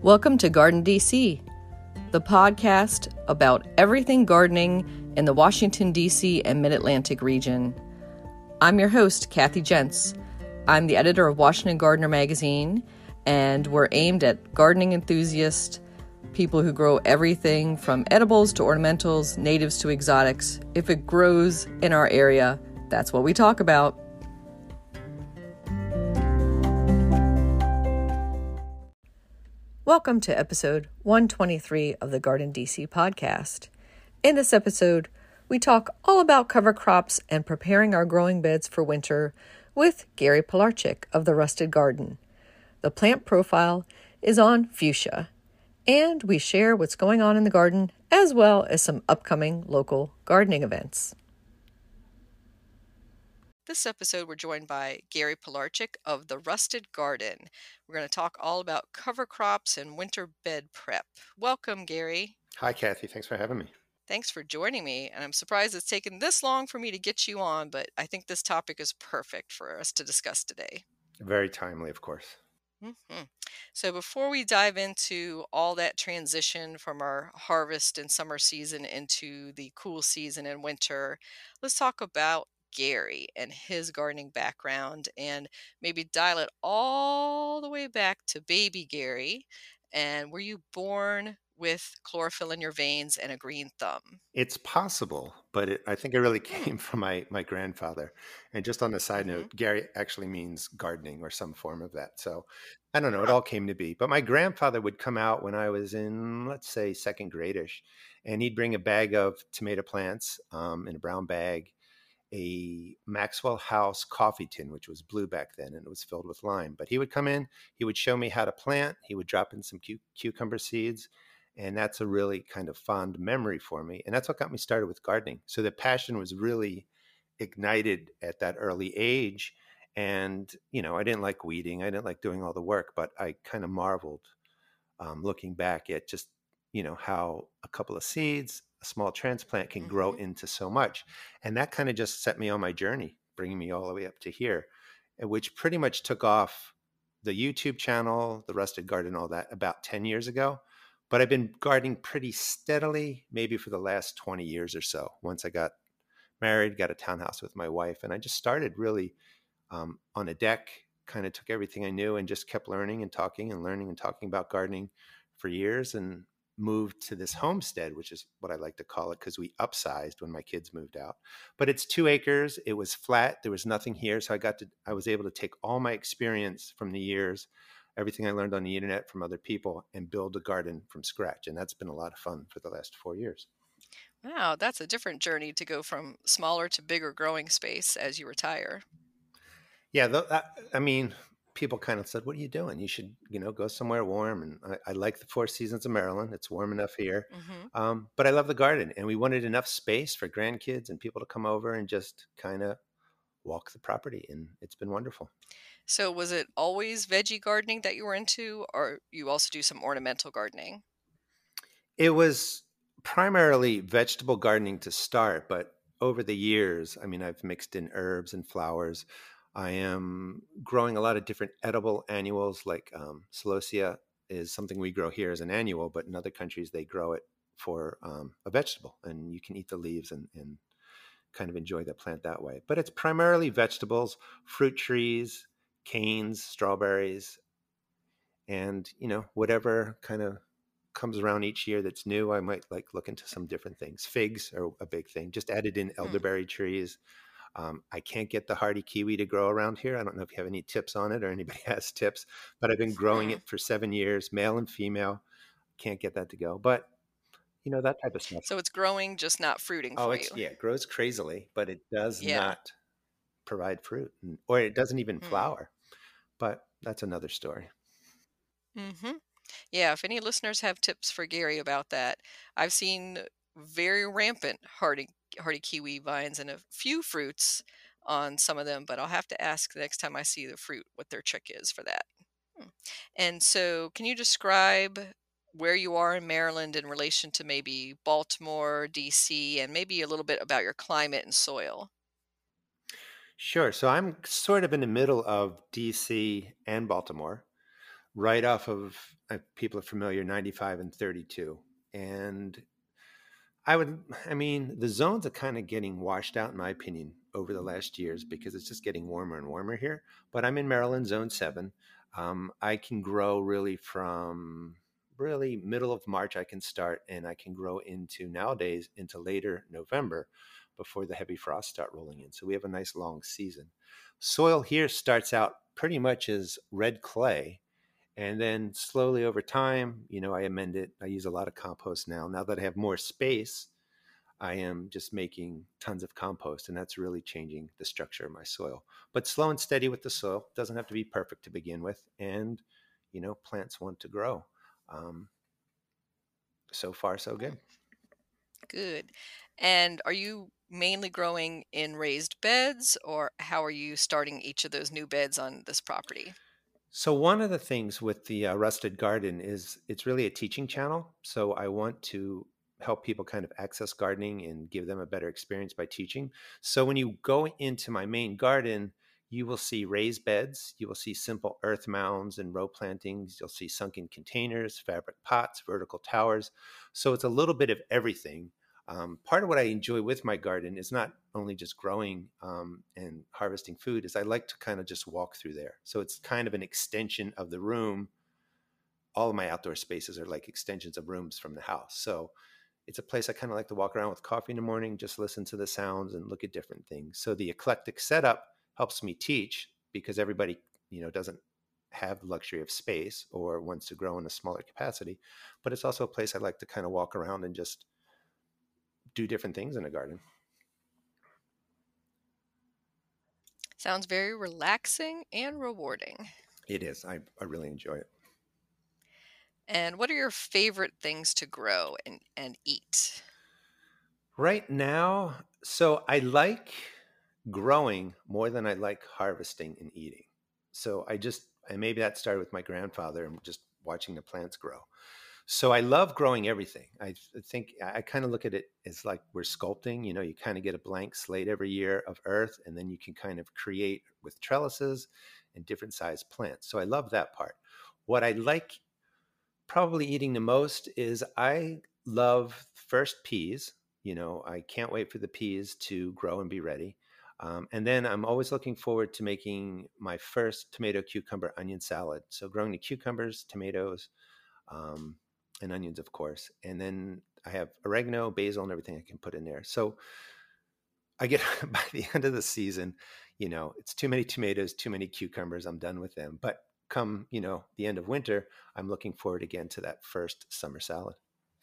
Welcome to Garden DC, the podcast about everything gardening in the Washington, D.C. and Mid-Atlantic region. I'm your host, Kathy Jentz. I'm the editor of Washington Gardener magazine, and we're aimed at gardening enthusiasts, people who grow everything from edibles to ornamentals, natives to exotics. If it grows in our area, that's what we talk about. Welcome to episode 123 of the Garden DC podcast. In this episode, we talk all about cover crops and preparing our growing beds for winter with Gary Pilarczyk of The Rusted Garden. The plant profile is on fuchsia, and we share what's going on in the garden as well as some upcoming local gardening events. This episode, we're joined by Gary Pilarczyk of The Rusted Garden. We're going to talk all about cover crops and winter bed prep. Welcome, Gary. Hi, Kathy. Thanks for having me. Thanks for joining me. And I'm surprised it's taken this long for me to get you on, but I think this topic is perfect for us to discuss today. Very timely, of course. So before we dive into all that transition from our harvest and summer season into the cool season and winter, let's talk about Gary and his gardening background and maybe dial it all the way back to baby Gary. And were you born with chlorophyll in your veins and a green thumb? It's possible, but I think it really came from my grandfather. And just on the side note, Gary actually means gardening or some form of that. So I don't know, it all came to be. But my grandfather would come out when I was in, let's say, second grade-ish, and he'd bring a bag of tomato plants in a brown bag, a Maxwell House coffee tin, which was blue back then, and it was filled with lime. But he would come in, he would show me how to plant, he would drop in some cucumber seeds, and that's a really kind of fond memory for me. And that's what got me started with gardening. So the passion was really ignited at that early age. And, you know, I didn't like weeding, I didn't like doing all the work, but I kind of marveled looking back at just, you know, how a couple of seeds, a small transplant can grow into so much. And that kind of just set me on my journey, bringing me all the way up to here, which pretty much took off the YouTube channel, The Rusted Garden, all that about 10 years ago. But I've been gardening pretty steadily, maybe for the last 20 years or so. Once I got married, got a townhouse with my wife, and I just started really on a deck, kind of took everything I knew and just kept learning and talking and learning and talking about gardening for years, and moved to this homestead, which is what I like to call it because we upsized when my kids moved out. But it's 2 acres. It was flat. There was nothing here. So I was able to take all my experience from the years, everything I learned on the internet from other people, and build a garden from scratch. And that's been a lot of fun for the last 4 years. Wow, that's a different journey to go from smaller to bigger growing space as you retire. Yeah, I mean, people kind of said, what are you doing? You should, you know, go somewhere warm. And I like the 4 seasons of Maryland. It's warm enough here. But I love the garden. And we wanted enough space for grandkids and people to come over and just kind of walk the property. And it's been wonderful. So was it always veggie gardening that you were into, or you also do some ornamental gardening? It was primarily vegetable gardening to start, but over the years, I mean, I've mixed in herbs and flowers. I am growing a lot of different edible annuals, like celosia is something we grow here as an annual, but in other countries they grow it for a vegetable, and you can eat the leaves and kind of enjoy the plant that way. But it's primarily vegetables, fruit trees, canes, strawberries, and, you know, whatever kind of comes around each year that's new, I might like look into some different things. Figs are a big thing. Just added in elderberry trees. I can't get the hardy kiwi to grow around here. I don't know if you have any tips on it or anybody has tips, but I've been growing it for 7 years, male and female. Can't get that to go, but you know, that type of stuff. So it's growing, just not fruiting for you. Yeah, it grows crazily, but it does not provide fruit, or it doesn't even flower. But that's another story. Yeah, if any listeners have tips for Gary about that, I've seen very rampant hardy kiwi vines and a few fruits on some of them, but I'll have to ask the next time I see the fruit what their trick is for that. And so, can you describe where you are in Maryland in relation to maybe Baltimore, DC, and maybe a little bit about your climate and soil? Sure. So I'm sort of in the middle of DC and Baltimore. right off of, people are familiar, 95 and 32. And I mean, the zones are kind of getting washed out, in my opinion, over the last years because it's just getting warmer and warmer here. But I'm in Maryland, zone 7. I can grow really from really middle of March, I can start, and I can grow into nowadays into later November before the heavy frosts start rolling in. So we have a nice long season. Soil here starts out pretty much as red clay, and then slowly over time, I amend it. I use a lot of compost now. Now that I have more space, I am just making tons of compost, and that's really changing the structure of my soil. But slow and steady with the soil. Doesn't have to be perfect to begin with. And, plants want to grow. So far, so good. Good. And are you mainly growing in raised beds, or how are you starting each of those new beds on this property? So one of the things with the Rusted Garden is it's really a teaching channel. So I want to help people kind of access gardening and give them a better experience by teaching. So when you go into my main garden, you will see raised beds, you will see simple earth mounds and row plantings, you'll see sunken containers, fabric pots, vertical towers. So it's a little bit of everything. Part of what I enjoy with my garden is not only just growing and harvesting food, is I like to kind of just walk through there. So it's kind of an extension of the room. All of my outdoor spaces are like extensions of rooms from the house. So it's a place I kind of like to walk around with coffee in the morning, just listen to the sounds and look at different things. So the eclectic setup helps me teach because everybody, doesn't have the luxury of space or wants to grow in a smaller capacity. But it's also a place I like to kind of walk around and just do different things in a garden. Sounds very relaxing and rewarding. It is. I really enjoy it. And what are your favorite things to grow and eat? Right now, so I like growing more than I like harvesting and eating. So and maybe that started with my grandfather and just watching the plants grow. So I love growing everything. I think I kind of look at it as like we're sculpting. You kind of get a blank slate every year of earth, and then you can kind of create with trellises and different sized plants. So I love that part. What I like probably eating the most is I love first peas. I can't wait for the peas to grow and be ready. And then I'm always looking forward to making my first tomato, cucumber, onion salad. So growing the cucumbers, tomatoes, and onions, of course. And then I have oregano, basil, and everything I can put in there. So I get by the end of the season, it's too many tomatoes, too many cucumbers. I'm done with them. But come, the end of winter, I'm looking forward again to that first summer salad.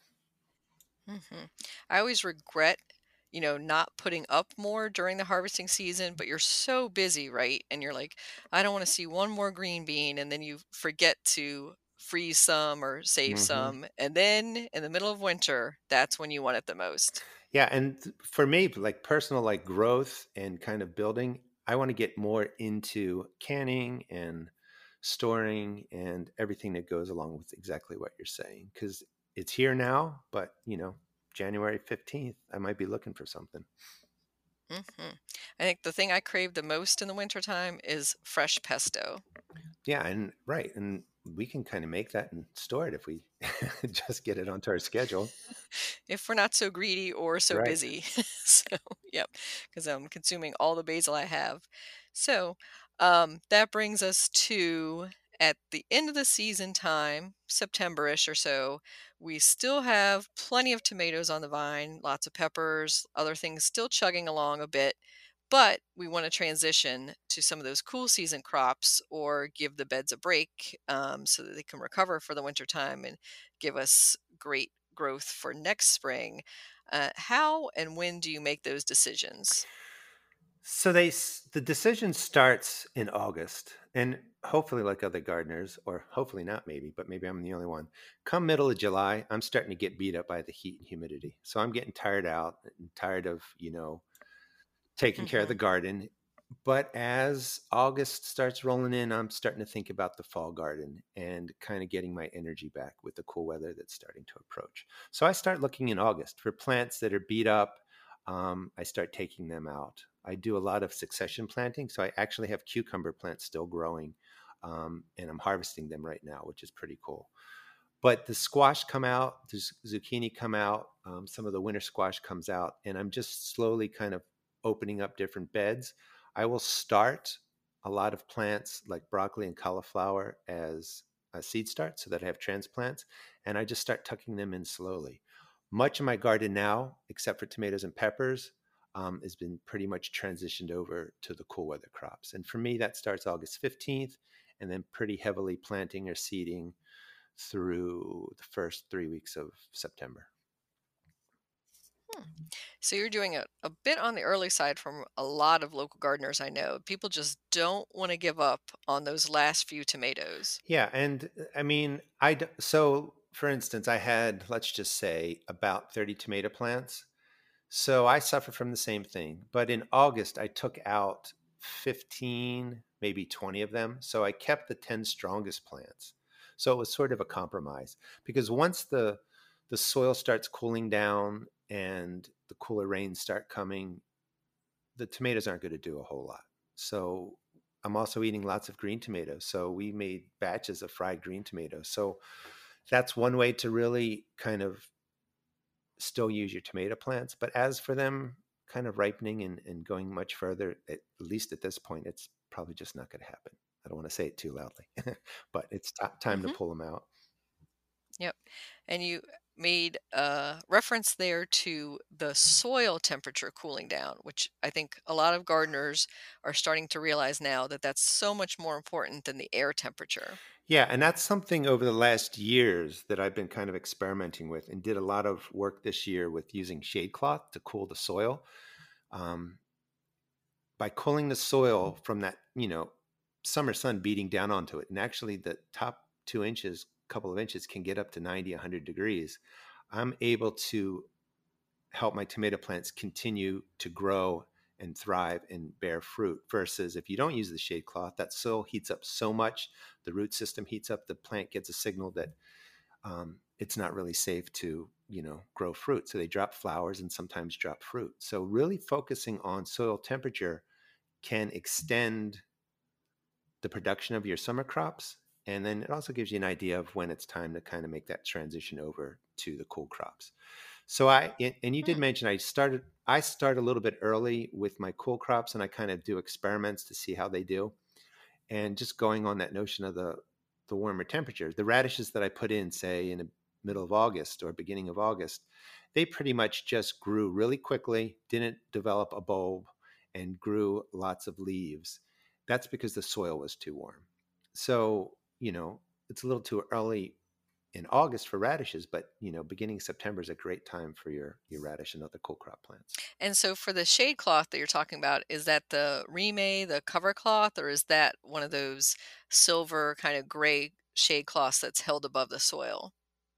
I always regret, not putting up more during the harvesting season, but you're so busy, right? And you're like, I don't want to see one more green bean. And then you forget to freeze some or save Mm-hmm. some. And then in the middle of winter, that's when you want it the most. Yeah, and for me, like personal, like growth and kind of building, I want to get more into canning and storing and everything that goes along with exactly what you're saying. Because it's here now, but January 15th, I might be looking for something. hmm I think the thing I crave the most in the wintertime is fresh pesto. Yeah, and right, and we can kind of make that and store it if we just get it onto our schedule. If we're not so greedy or so Right. busy. So, yep, because I'm consuming all the basil I have. So, that brings us to at the end of the season time, September-ish or so, we still have plenty of tomatoes on the vine, lots of peppers, other things still chugging along a bit. But we want to transition to some of those cool season crops or give the beds a break so that they can recover for the winter time and give us great growth for next spring. How and when do you make those decisions? So the decision starts in August, and hopefully, like other gardeners, or hopefully not, but maybe I'm the only one. Come middle of July, I'm starting to get beat up by the heat and humidity. So I'm getting tired out and tired of taking care of the hmm garden. But as August starts rolling in, I'm starting to think about the fall garden and kind of getting my energy back with the cool weather that's starting to approach. So I start looking in August for plants that are beat up. I start taking them out. I do a lot of succession planting. So I actually have cucumber plants still growing and I'm harvesting them right now, which is pretty cool. But the squash come out, the zucchini come out, some of the winter squash comes out, and I'm just slowly kind of opening up different beds. I will start a lot of plants like broccoli and cauliflower as a seed start so that I have transplants, and I just start tucking them in slowly. Much of my garden now, except for tomatoes and peppers, has been pretty much transitioned over to the cool weather crops. And for me, that starts August 15th, and then pretty heavily planting or seeding through the first 3 weeks of September. So you're doing a bit on the early side from a lot of local gardeners I know. People just don't want to give up on those last few tomatoes. Yeah, and I mean, so for instance, I had, let's just say, about 30 tomato plants. So I suffer from the same thing. But in August, I took out 15, maybe 20 of them. So I kept the 10 strongest plants. So it was sort of a compromise because once the soil starts cooling down and the cooler rains start coming, the tomatoes aren't going to do a whole lot. So I'm also eating lots of green tomatoes. So we made batches of fried green tomatoes. So that's one way to really kind of still use your tomato plants. But as for them kind of ripening and going much further, at least at this point, it's probably just not going to happen. I don't want to say it too loudly, but it's time to Hmm. pull them out. Yep. And you made a reference there to the soil temperature cooling down, which I think a lot of gardeners are starting to realize now that that's so much more important than the air temperature. Yeah, and that's something over the last years that I've been kind of experimenting with and did a lot of work this year with using shade cloth to cool the soil. Um, by cooling the soil from that, summer sun beating down onto it, and actually the top 2 inches, couple of inches can get up to 90, 100 degrees, I'm able to help my tomato plants continue to grow and thrive and bear fruit. Versus if you don't use the shade cloth, that soil heats up so much, the root system heats up, the plant gets a signal that it's not really safe to, grow fruit. So they drop flowers and sometimes drop fruit. So really focusing on soil temperature can extend the production of your summer crops. And then it also gives you an idea of when it's time to kind of make that transition over to the cool crops. So and you did Hmm. mention I start a little bit early with my cool crops and I kind of do experiments to see how they do. And just going on that notion of the warmer temperatures, the radishes that I put in, say in the middle of August or beginning of August, they pretty much just grew really quickly, didn't develop a bulb, and grew lots of leaves. That's because the soil was too warm. So, it's a little too early in August for radishes, but beginning September is a great time for your radish and other cool crop plants. And so for the shade cloth that you're talking about, is that the Rime, the cover cloth, or is that one of those silver kind of gray shade cloths that's held above the soil?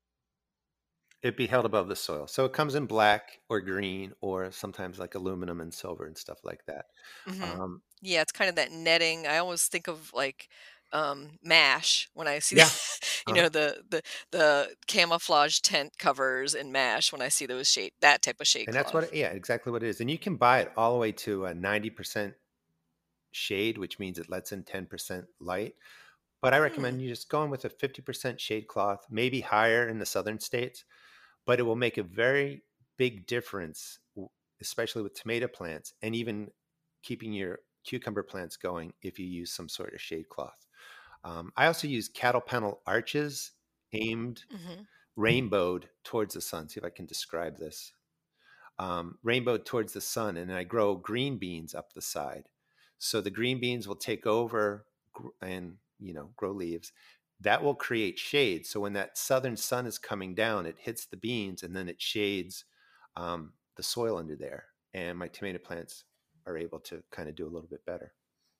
It'd be held above the soil. So it comes in black or green or sometimes like aluminum and silver and stuff like that. Hmm. Um, Yeah, it's kind of that netting. I always think of like MASH when I see yeah. Uh-huh. the camouflage tent covers in MASH when I see those shade that type of shade And that's cloth. yeah, exactly what it is. And you can buy it all the way to a 90% shade, which means it lets in 10% light. But I Hmm. recommend you just going with a 50% shade cloth, maybe higher in the southern states, but it will make a very big difference, especially with tomato plants and even keeping your cucumber plants going if you use some sort of shade cloth. I also use cattle panel arches aimed Hmm. rainbowed towards the sun. See if I can describe this. Rainbowed towards the sun, and then I grow green beans up the side. So the green beans will take over and grow leaves. That will create shade. So when that southern sun is coming down, it hits the beans and then it shades the soil under there. And my tomato plants are able to kind of do a little bit better.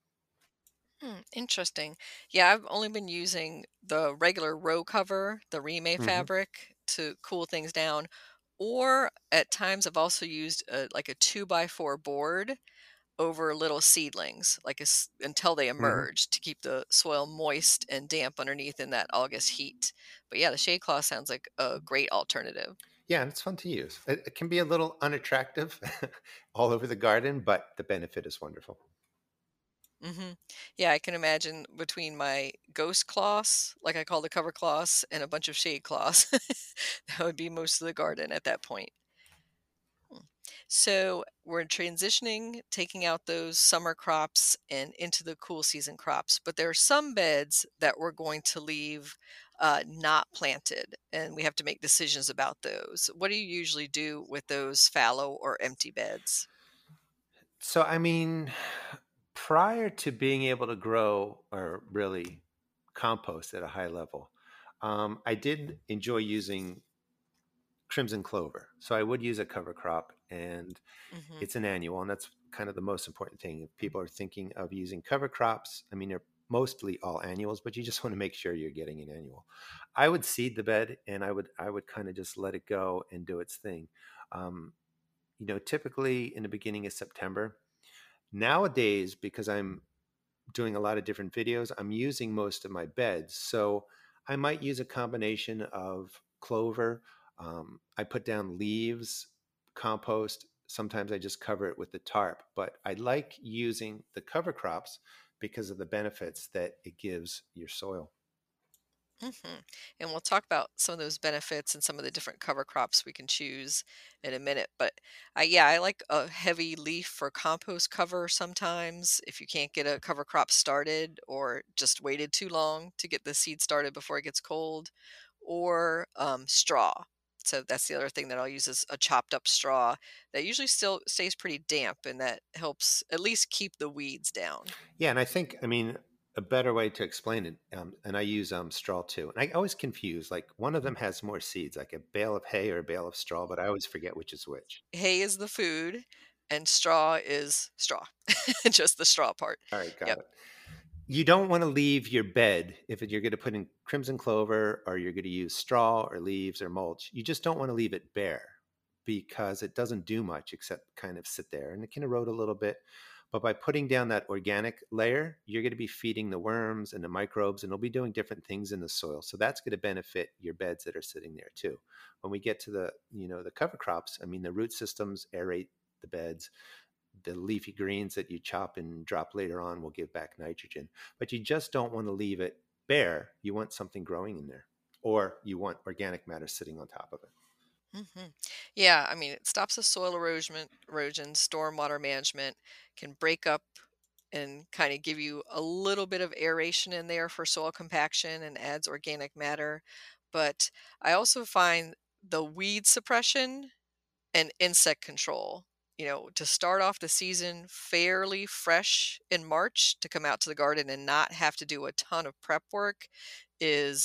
Interesting. Yeah, I've only been using the regular row cover, the Rime Hmm. fabric, to cool things down. Or at times, I've also used like a 2x4 board over little seedlings, until they Hmm. emerge to keep the soil moist and damp underneath in that August heat. But yeah, the shade cloth sounds like a great alternative. Yeah, and it's fun to use. It can be a little unattractive all over the garden, but the benefit is wonderful. Hmm. Yeah, I can imagine between my ghost cloths, like I call the cover cloths, and a bunch of shade cloths, that would be most of the garden at that point. Hmm. So we're transitioning, taking out those summer crops and into the cool season crops. But there are some beds that we're going to leave not planted, and we have to make decisions about those. What do you usually do with those fallow or empty beds? So, I mean, prior to being able to grow or really compost at a high level, I did enjoy using crimson clover. So I would use a cover crop, and Hmm. it's an annual, and that's kind of the most important thing. If people are thinking of using cover crops, I mean, they're mostly all annuals, but you just want to make sure you're getting an annual. I would seed the bed, and I would kind of just let it go and do its thing. Um, typically in the beginning of September. Nowadays, because I'm doing a lot of different videos, I'm using most of my beds. So I might use a combination of clover. I put down leaves, compost. Sometimes I just cover it with the tarp. But I like using the cover crops because of the benefits that it gives your soil. Hmm. And we'll talk about some of those benefits and some of the different cover crops we can choose in a minute. But yeah, I like a heavy leaf for compost cover sometimes if you can't get a cover crop started or just waited too long to get the seed started before it gets cold, or straw. So that's the other thing that I'll use is a chopped up straw that usually still stays pretty damp and that helps at least keep the weeds down. Yeah, and I think, I mean, a better way to explain it, and I use straw too. And I always confuse, like one of them has more seeds, like a bale of hay or a bale of straw, but I always forget which is which. Hay is the food and straw is straw. Just the straw part. All right, got Yep. it. You don't want to leave your bed if you're going to put in crimson clover or you're going to use straw or leaves or mulch. You just don't want to leave it bare because it doesn't do much except kind of sit there and it can erode a little bit. But by putting down that organic layer, you're going to be feeding the worms and the microbes, and it'll be doing different things in the soil. So that's going to benefit your beds that are sitting there too. When we get to the cover crops, I mean, the root systems aerate the beds. The leafy greens that you chop and drop later on will give back nitrogen. But you just don't want to leave it bare. You want something growing in there, or you want organic matter sitting on top of it. Hmm. Yeah, I mean, it stops the soil erosion, stormwater management, can break up and kind of give you a little bit of aeration in there for soil compaction and adds organic matter. But I also find the weed suppression and insect control. To start off the season fairly fresh in March to come out to the garden and not have to do a ton of prep work is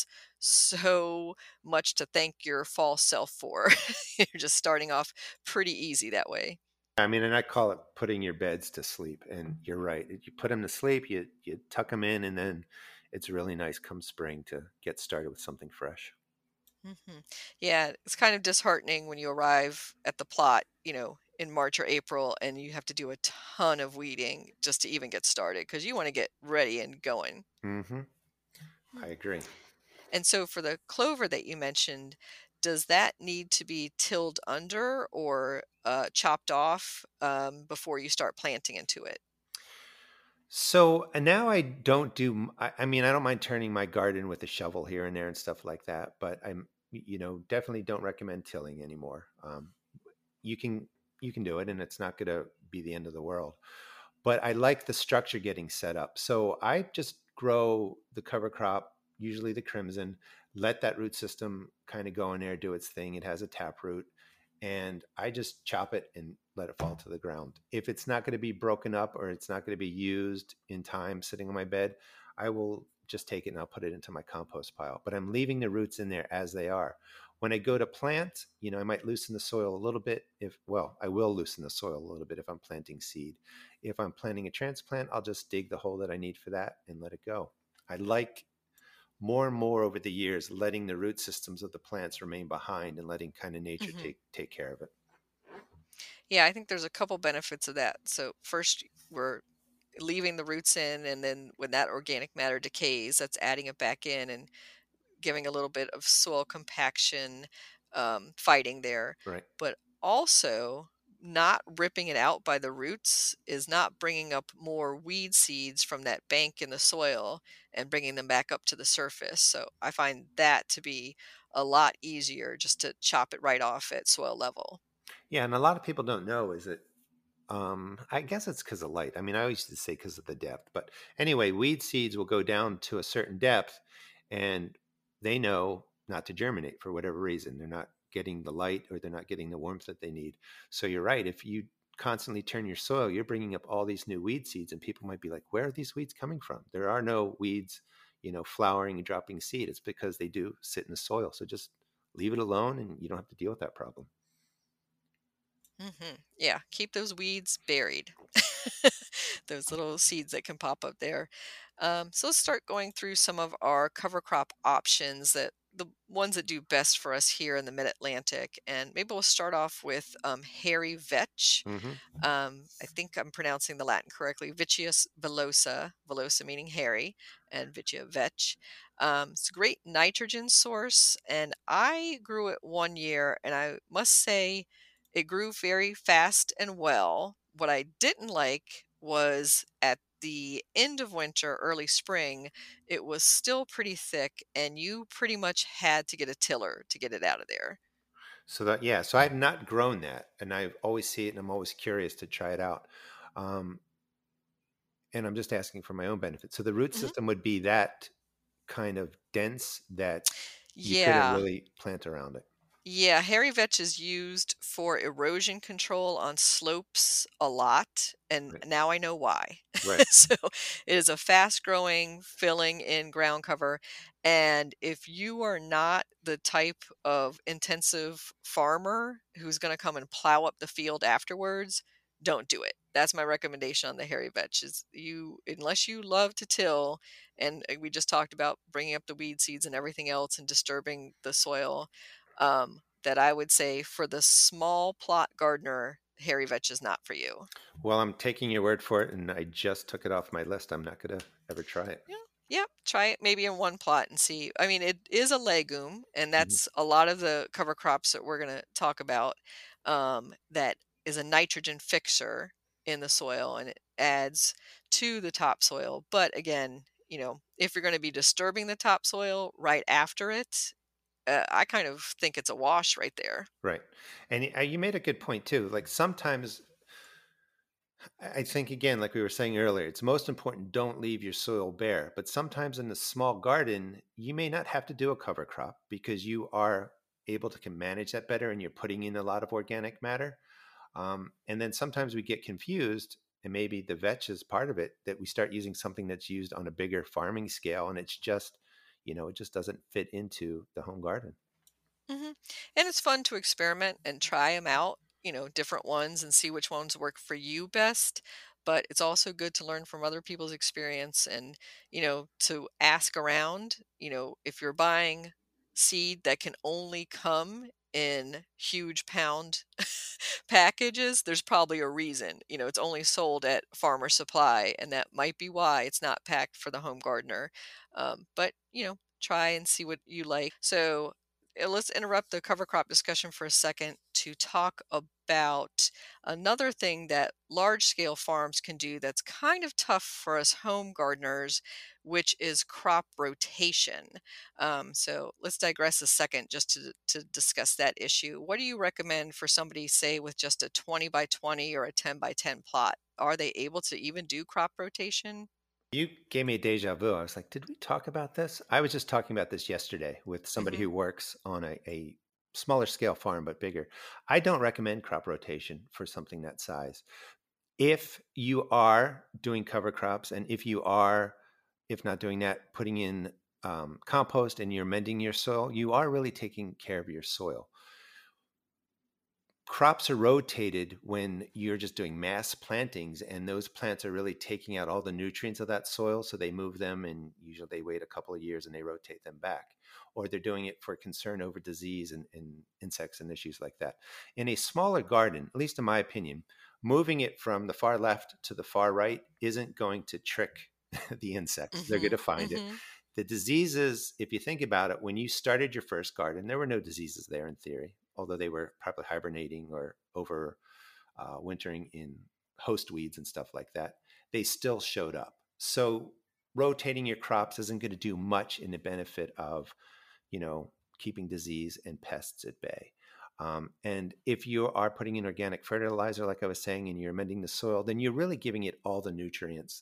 so much to thank your fall self for. You're just starting off pretty easy that way. I mean, and I call it putting your beds to sleep. And you're right. You put them to sleep, you tuck them in, and then it's really nice come spring to get started with something fresh. Hmm. Yeah, it's kind of disheartening when you arrive at the plot, in March or April, and you have to do a ton of weeding just to even get started because you want to get ready and going. Hmm. Hmm. I agree. And so for the clover that you mentioned, does that need to be tilled under or chopped off before you start planting into it? So and now I don't do. I mean, I don't mind turning my garden with a shovel here and there and stuff like that. But definitely don't recommend tilling anymore. You can you can do it, and it's not going to be the end of the world. But I like the structure getting set up. So I just grow the cover crop, usually the crimson, let that root system kind of go in there, do its thing. It has a tap root, and I just chop it and let it fall to the ground. If it's not going to be broken up or it's not going to be used in time sitting on my bed, I will just take it and I'll put it into my compost pile. But I'm leaving the roots in there as they are. When I go to plant, I might loosen the soil a little bit I will loosen the soil a little bit if I'm planting seed. If I'm planting a transplant, I'll just dig the hole that I need for that and let it go. I like more and more over the years letting the root systems of the plants remain behind and letting kind of nature Hmm. take care of it. Yeah, I think there's a couple benefits of that. So first, we're leaving the roots in, and then when that organic matter decays, that's adding it back in and giving a little bit of soil compaction, fighting there. Right. But also, not ripping it out by the roots is not bringing up more weed seeds from that bank in the soil and bringing them back up to the surface. So I find that to be a lot easier just to chop it right off at soil level. Yeah, and a lot of people don't know is that I guess it's because of light. I mean, I always used to say because of the depth, but anyway, weed seeds will go down to a certain depth, and they know not to germinate for whatever reason. They're not getting the light or they're not getting the warmth that they need. So you're right. If you constantly turn your soil, you're bringing up all these new weed seeds, and people might be like, "Where are these weeds coming from?" There are no weeds, flowering and dropping seed. It's because they do sit in the soil. So just leave it alone, and you don't have to deal with that problem. Yeah, keep those weeds buried. Those little seeds that can pop up there. So let's start going through some of our cover crop options, that the ones that do best for us here in the Mid Atlantic. And maybe we'll start off with hairy vetch. Hmm. I think I'm pronouncing the Latin correctly. Vitius villosa, villosa meaning hairy, and Vitia vetch. It's a great nitrogen source, and I grew it one year, and I must say it grew very fast and well. What I didn't like was at the end of winter, early spring, it was still pretty thick, and you pretty much had to get a tiller to get it out of there. So that, yeah, so I've not grown that, and I always see it, and I'm always curious to try it out. Um, and I'm just asking for my own benefit. So the root Mhm. system would be that kind of dense that you couldn't Yeah. really plant around it. Yeah, hairy vetch is used for erosion control on slopes a lot, and Right. now I know why. Right. So it is a fast growing, filling in ground cover. And if you are not the type of intensive farmer who's going to come and plow up the field afterwards, don't do it. That's my recommendation on the hairy vetch is you, unless you love to till, and we just talked about bringing up the weed seeds and everything else and disturbing the soil, that I would say for the small plot gardener, hairy vetch is not for you. Well, I'm taking your word for it, and I just took it off my list. I'm not going to ever try it. Yeah, yep. Try it maybe in one plot and see. I mean, it is a legume, and Mhm. that's a lot of the cover crops that we're going to talk about. That is a nitrogen fixer in the soil, and it adds to the topsoil. But again, if you're going to be disturbing the topsoil right after it, I kind of think it's a wash right there. Right. And you made a good point too. Like sometimes I think, again, like we were saying earlier, it's most important don't leave your soil bare. But sometimes in a small garden, you may not have to do a cover crop because you are able to can manage that better and you're putting in a lot of organic matter. And then sometimes we get confused, and maybe the vetch is part of it, that we start using something that's used on a bigger farming scale, and it's just, it just doesn't fit into the home garden. hmm And it's fun to experiment and try them out, different ones and see which ones work for you best. But it's also good to learn from other people's experience and, to ask around, if you're buying seed that can only come in huge pound packages, there's probably a reason. It's only sold at Farmer Supply, and that might be why it's not packed for the home gardener. But, try and see what you like. So, let's interrupt the cover crop discussion for a second to talk about another thing that large scale farms can do that's kind of tough for us home gardeners, which is crop rotation. So let's digress a second just to discuss that issue. What do you recommend for somebody, say, with just a 20 by 20 or a 10 by 10 plot? Are they able to even do crop rotation? You gave me a deja vu. I was like, did we talk about this? I was just talking about this yesterday with somebody hmm who works on a smaller scale farm, but bigger. I don't recommend crop rotation for something that size. If you are doing cover crops, and if you are, if not doing that, putting in compost and you're mending your soil, you are really taking care of your soil. Crops are rotated when you're just doing mass plantings, and those plants are really taking out all the nutrients of that soil, so they move them, and usually they wait a couple of years and they rotate them back, or they're doing it for concern over disease and insects and issues like that. In a smaller garden, at least in my opinion, moving it from the far left to the far right isn't going to trick the insects. They're going hmm to find it. hmm The diseases, if you think about it, when you started your first garden, there were no diseases there in theory, although they were probably hibernating or over wintering in host weeds and stuff like that, they still showed up. So rotating your crops isn't going to do much in the benefit of, keeping disease and pests at bay. And if you are putting in organic fertilizer, like I was saying, and you're amending the soil, then you're really giving it all the nutrients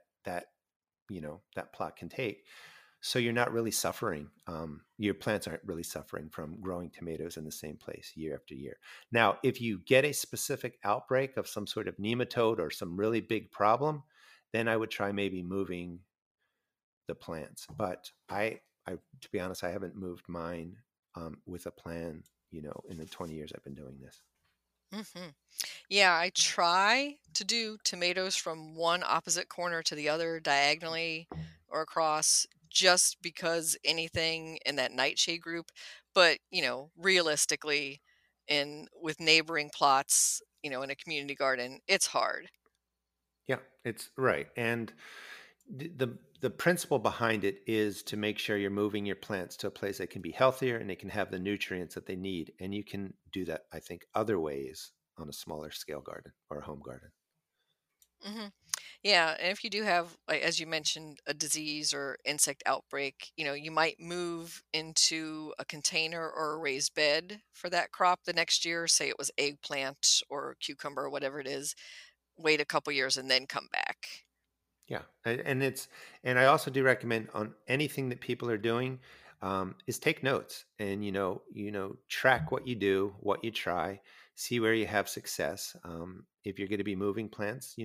that plot can take. So you're not really suffering. Your plants aren't really suffering from growing tomatoes in the same place year after year. Now, if you get a specific outbreak of some sort of nematode or some really big problem, then I would try maybe moving the plants. But to be honest, I haven't moved mine with a plan, in the 20 years I've been doing this. Hmm. Yeah, I try to do tomatoes from one opposite corner to the other diagonally or across just because anything in that nightshade group. But, realistically, with neighboring plots, in a community garden, it's hard. Yeah, it's right. And the principle behind it is to make sure you're moving your plants to a place that can be healthier and they can have the nutrients that they need. And you can do that, I think, other ways on a smaller scale garden or a home garden. Hmm. Yeah, and if you do have, like, as you mentioned, a disease or insect outbreak, you might move into a container or a raised bed for that crop the next year. Say it was eggplant or cucumber or whatever it is. Wait a couple years and then come back. Yeah, and I also do recommend on anything that people are doing is take notes and track what you do, what you try, see where you have success. If you're going to be moving plants,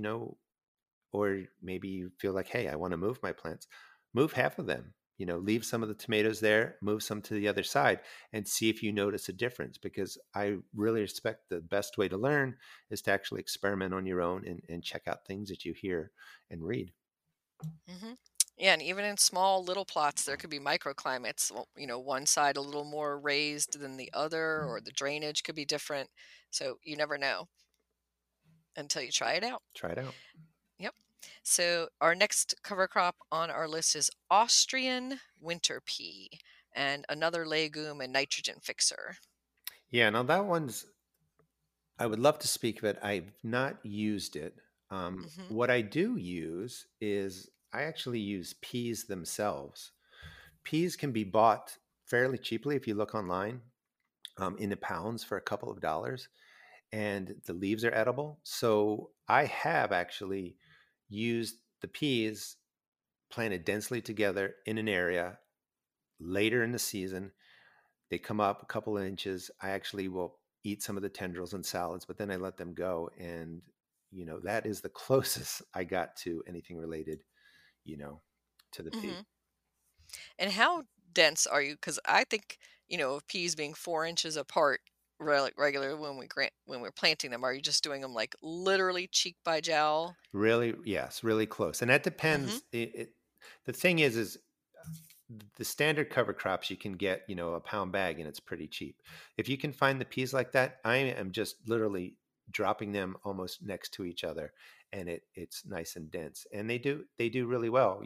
or maybe you feel like, hey, I want to move my plants, move half of them. Leave some of the tomatoes there, move some to the other side, and see if you notice a difference. Because I really respect the best way to learn is to actually experiment on your own and check out things that you hear and read. Hmm. Yeah, and even in small little plots, there could be microclimates. Well, one side a little more raised than the other, or the drainage could be different. So you never know until you try it out. Try it out. Yep. So our next cover crop on our list is Austrian winter pea, and another legume and nitrogen fixer. Yeah, now that one's, I would love to speak of it. I've not used it. Hmm. What I do use is I actually use peas themselves. Peas can be bought fairly cheaply if you look online in the pounds for a couple of dollars, and the leaves are edible. So I have actually used the peas planted densely together in an area later in the season. They come up a couple of inches. I actually will eat some of the tendrils in salads, but then I let them go. And, that is the closest I got to anything related, you know, to the pea. Hmm. And how dense are you? Because I think, of peas being 4 inches apart regular when we're planting them, are you just doing them like literally cheek by jowl? Really, yes, really close. And that Hmm. depends. The thing is the standard cover crops you can get, a pound bag and it's pretty cheap. If you can find the peas like that, I am just literally dropping them almost next to each other, and it's nice and dense. And they do really well,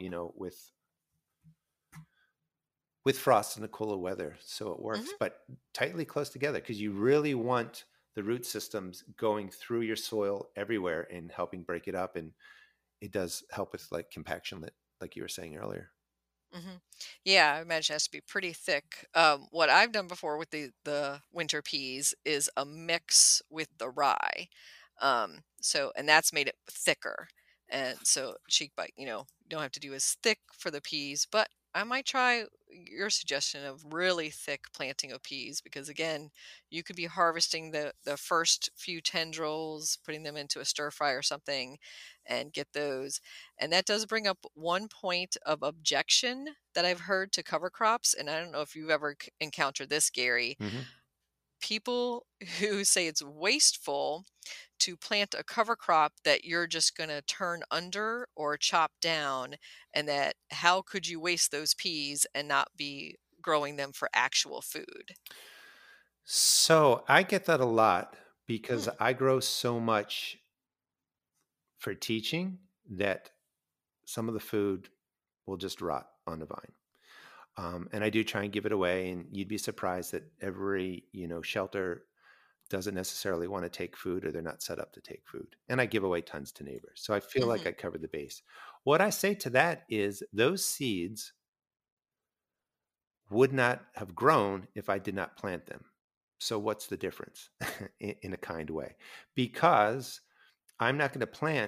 with frost and the cooler weather. So it works, Hmm. but tightly close together because you really want the root systems going through your soil everywhere and helping break it up. And it does help with like compaction, like you were saying earlier. Hmm. Yeah, I imagine it has to be pretty thick. What I've done before with the winter peas is a mix with the rye. And that's made it thicker. And so cheek bite, you don't have to do as thick for the peas, but I might try your suggestion of really thick planting of peas because again, you could be harvesting the first few tendrils, putting them into a stir fry or something, and get those. And that does bring up one point of objection that I've heard to cover crops. And I don't know if you've ever encountered this, Gary. Hmm. People who say it's wasteful to plant a cover crop that you're just going to turn under or chop down, and that how could you waste those peas and not be growing them for actual food? So I get that a lot because Hmm. I grow so much for teaching that some of the food will just rot on the vine. And I do try and give it away. And you'd be surprised that every, shelter doesn't necessarily want to take food or they're not set up to take food. And I give away tons to neighbors. So I feel like Hmm. I covered the base. What I say to that is those seeds would not have grown if I did not plant them. So what's the difference in a kind way? Because I'm not going to plant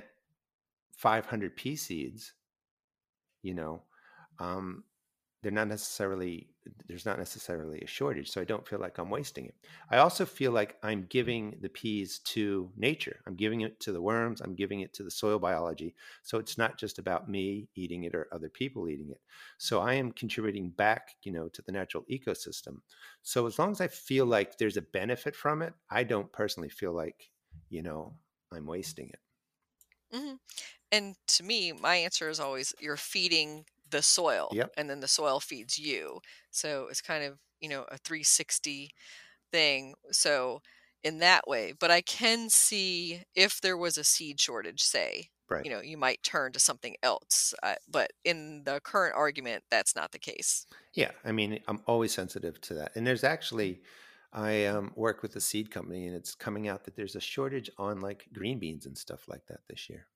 500 pea seeds, you know, um, they're not necessarily there's not necessarily a shortage, so I don't feel like I'm wasting it. I also feel like I'm giving the peas to nature. I'm giving it to the worms, I'm giving it to the soil biology. So it's not just about me eating it or other people eating it. So I am contributing back, to the natural ecosystem. So as long as I feel like there's a benefit from it, I don't personally feel like, you know, I'm wasting it. Hmm. And to me, my answer is always you're feeding the soil Yep. and then the soil feeds you. So it's kind of, a 360 thing. So in that way, but I can see if there was a seed shortage, say, Right. you might turn to something else. But in the current argument, that's not the case. Yeah, I mean, I'm always sensitive to that. And there's actually, I work with a seed company, and it's coming out that there's a shortage on like green beans and stuff like that this year.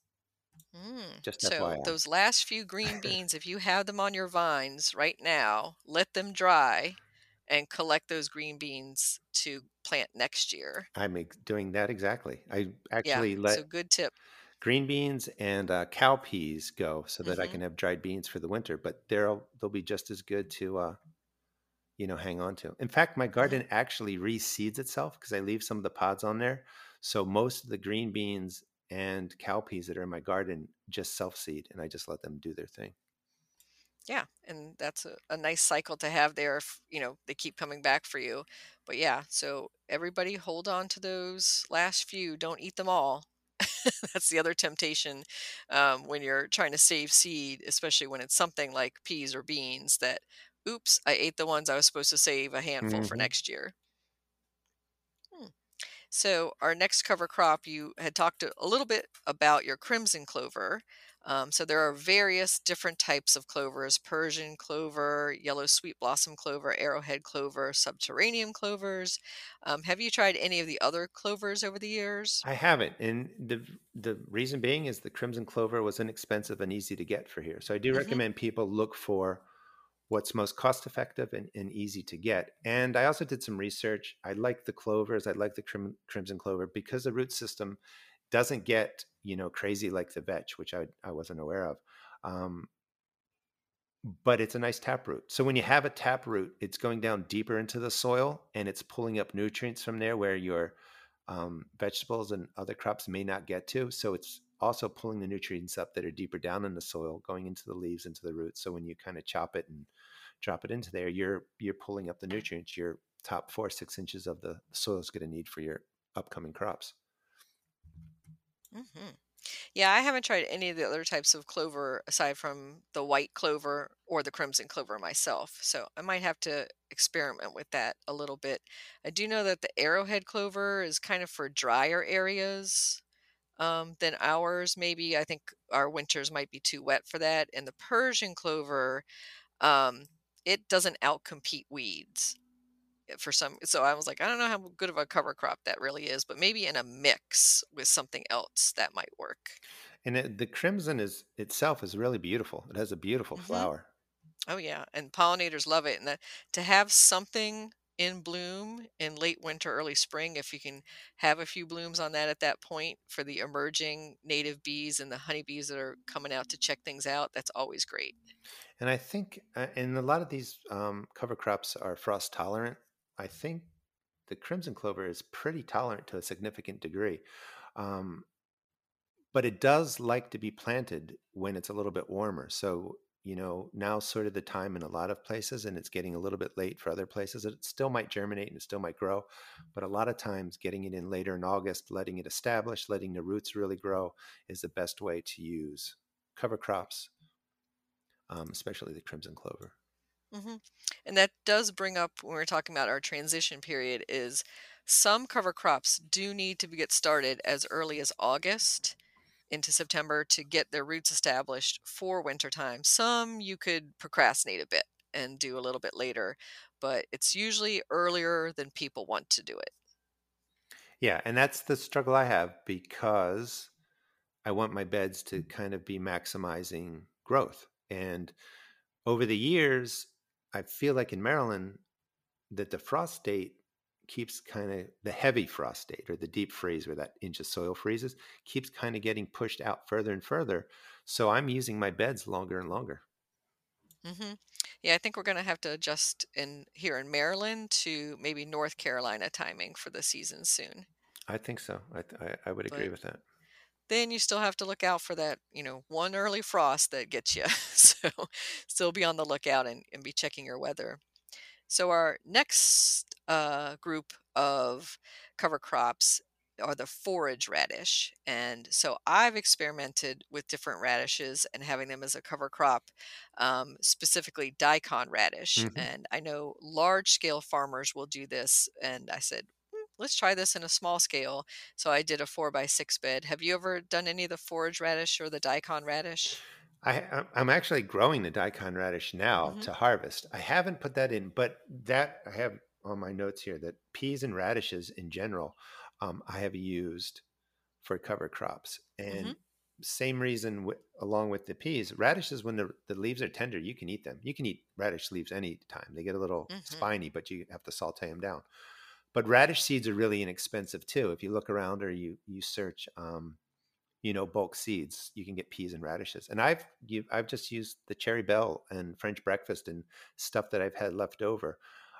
Just So FYI. those last few green beans, if you have them on your vines right now, let them dry and collect those green beans to plant next year. Doing that exactly. I Yeah, actually let so good tip. green beans and cow peas go so that I Hmm. can have dried beans for the winter, but they'll be just as good to hang on to. In fact, my Hmm. garden actually reseeds itself because I leave some of the pods on there. So most of the green beans and cowpeas that are in my garden just self seed, and I just let them do their thing. Yeah, and that's a nice cycle to have there if, they keep coming back for you. But yeah, so everybody hold on to those last few. Don't eat them all. That's the other temptation when you're trying to save seed, especially when it's something like peas or beans that, oops, I ate the ones I was supposed to save a handful for Hmm. next year. Hmm. So, our next cover crop, you had talked a little bit about your crimson clover. So, there are various different types of clovers: Persian clover, yellow sweet blossom clover, arrowhead clover, subterranean clovers. Have you tried any of the other clovers over the years? I haven't, and the reason being is the crimson clover was inexpensive and easy to get for here. So I do Hmm. recommend people look for what's most cost effective and easy to get. And I also did some research. I like the clovers. I like the crimson clover because the root system doesn't get crazy like the vetch, which I wasn't aware of. Um, but it's a nice tap root. So when you have a tap root, it's going down deeper into the soil and it's pulling up nutrients from there where your vegetables and other crops may not get to. So it's also pulling the nutrients up that are deeper down in the soil, going into the leaves, into the roots. So when you kind of chop it and drop it into there, you're pulling up the nutrients your top 4 6 inches of the soil is going to need for your upcoming crops. Hmm. Yeah, I haven't tried any of the other types of clover aside from the white clover or the crimson clover myself. So I might have to experiment with that a little bit. I do know that the arrowhead clover is kind of for drier areas than ours. Maybe I think our winters might be too wet for that. And the Persian clover, um, it doesn't outcompete weeds for some. So I was like, I don't know how good of a cover crop that really is, but maybe in a mix with something else that might work. And the crimson is itself is really beautiful. It has a beautiful Hmm. flower. Oh yeah, and pollinators love it. And to have something in bloom in late winter, early spring, if you can have a few blooms on that at that point for the emerging native bees and the honeybees that are coming out to check things out, that's always great. And I think, and a lot of these cover crops are frost tolerant. I think the crimson clover is pretty tolerant to a significant degree. Um, but it does like to be planted when it's a little bit warmer. So, now sort of the time in a lot of places, and it's getting a little bit late for other places. It still might germinate and it still might grow, but a lot of times getting it in later in August, letting it establish, letting the roots really grow is the best way to use cover crops, especially the crimson clover. Hmm. And that does bring up when we're talking about our transition period is some cover crops do need to get started as early as August into September to get their roots established for wintertime. Some you could procrastinate a bit and do a little bit later, but it's usually earlier than people want to do it. Yeah, and that's the struggle I have because I want my beds to kind of be maximizing growth. And over the years, I feel like in Maryland that the frost date keeps kind of the heavy frost date or the deep freeze where that inch of soil freezes keeps kind of getting pushed out further and further. So I'm using my beds longer and longer. Hmm. Yeah, I think we're going to have to adjust in here in Maryland to maybe North Carolina timing for the season soon. I think so. I would agree But with that. then you still have to look out for that, one early frost that gets you. So still be on the lookout and be checking your weather. So our next group of cover crops are the forage radish. And so I've experimented with different radishes and having them as a cover crop, specifically daikon radish. Hmm. And I know large scale farmers will do this. And I said, let's try this in a small scale. So I did a 4x6 bed. Have you ever done any of the forage radish or the daikon radish? I'm actually growing the daikon radish now Hmm. to harvest. I haven't put that in, but that I have on my notes here that peas and radishes in general, I have used for cover crops. Hmm. And same reason along with the peas, radishes, when the leaves are tender, you can eat them. You can eat radish leaves any time. They get a little Hmm. spiny, but you have to saute them down. But radish seeds are really inexpensive too. If you look around or you search, bulk seeds, you can get peas and radishes. And I've just used the cherry bell and French breakfast and stuff that I've had left over,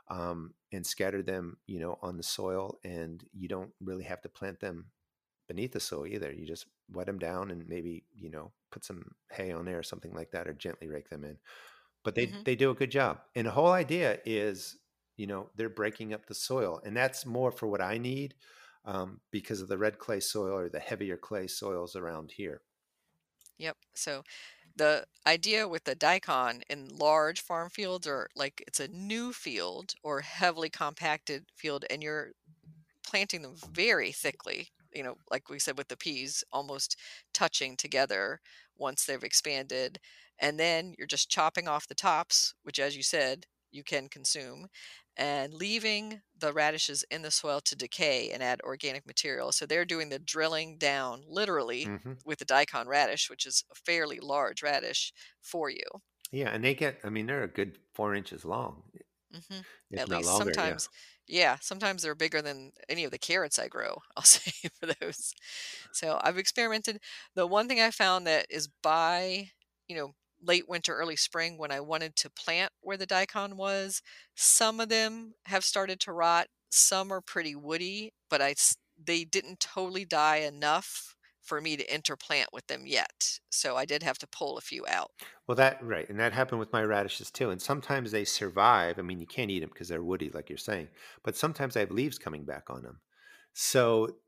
and scattered them, on the soil. And you don't really have to plant them beneath the soil either. You just wet them down and maybe, put some hay on there or something like that, or gently rake them in. But they Hmm. they do a good job. And the whole idea is, they're breaking up the soil, and that's more for what I need, because of the red clay soil or the heavier clay soils around here. Yep. So the idea with the daikon in large farm fields, or like it's a new field or heavily compacted field, and you're planting them very thickly, like we said with the peas, almost touching together once they've expanded. And then you're just chopping off the tops, which, as you said, you can consume, and leaving the radishes in the soil to decay and add organic material. So they're doing the drilling down literally Hmm. with the daikon radish, which is a fairly large radish for you. Yeah, and I mean, they're a good 4 inches long, Hmm. if At not least longer. Yeah. sometimes, yeah, sometimes they're bigger than any of the carrots I grow, I'll say for those. So I've experimented. The one thing I found that is by, you know, late winter, early spring, when I wanted to plant where the daikon was, some of them have started to rot. Some are pretty woody, but they didn't totally die enough for me to interplant with them yet. So I did have to pull a few out. Well, that right, and that happened with my radishes too. And sometimes they survive. I mean, you can't eat them because they're woody, like you're saying. But sometimes I have leaves coming back on them. So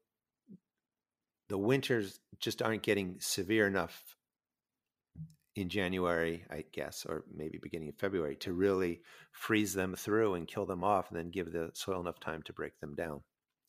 the winters just aren't getting severe enough in January, I guess, or maybe beginning of February, to really freeze them through and kill them off, and then give the soil enough time to break them down.